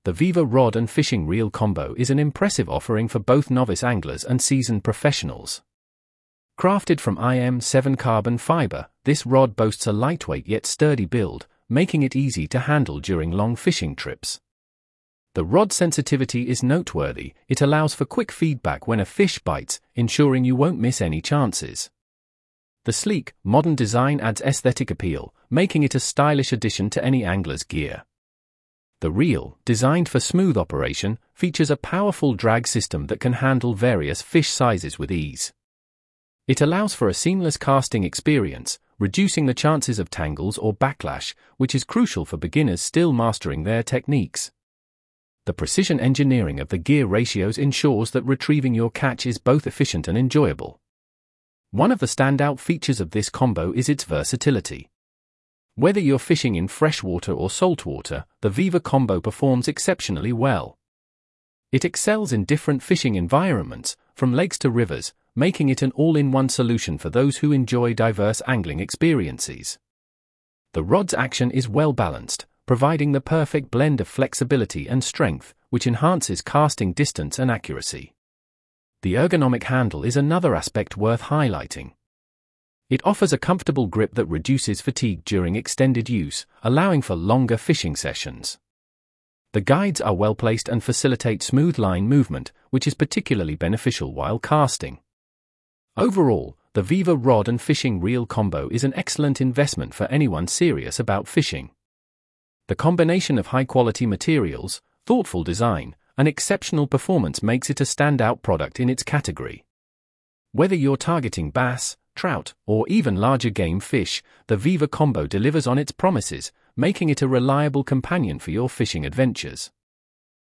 The Viva Rod and Fishing Reel combo is an impressive offering for both novice anglers and seasoned professionals. Crafted from IM7 carbon fiber, this rod boasts a lightweight yet sturdy build, making it easy to handle during long fishing trips. The rod's sensitivity is noteworthy. It allows for quick feedback when a fish bites, ensuring you won't miss any chances. The sleek, modern design adds aesthetic appeal, making it a stylish addition to any angler's gear. The reel, designed for smooth operation, features a powerful drag system that can handle various fish sizes with ease. It allows for a seamless casting experience, reducing the chances of tangles or backlash, which is crucial for beginners still mastering their techniques. The precision engineering of the gear ratios ensures that retrieving your catch is both efficient and enjoyable. One of the standout features of this combo is its versatility. Whether you're fishing in freshwater or saltwater, the Viva combo performs exceptionally well. It excels in different fishing environments, from lakes to rivers, making it an all-in-one solution for those who enjoy diverse angling experiences. The rod's action is well balanced, providing the perfect blend of flexibility and strength, which enhances casting distance and accuracy. The ergonomic handle is another aspect worth highlighting. It offers a comfortable grip that reduces fatigue during extended use, allowing for longer fishing sessions. The guides are well placed and facilitate smooth line movement, which is particularly beneficial while casting. Overall, the Viva Rod and Fishing Reel combo is an excellent investment for anyone serious about fishing. The combination of high-quality materials, thoughtful design, and exceptional performance makes it a standout product in its category. Whether you're targeting bass, trout, or even larger game fish, the Viva combo delivers on its promises, making it a reliable companion for your fishing adventures.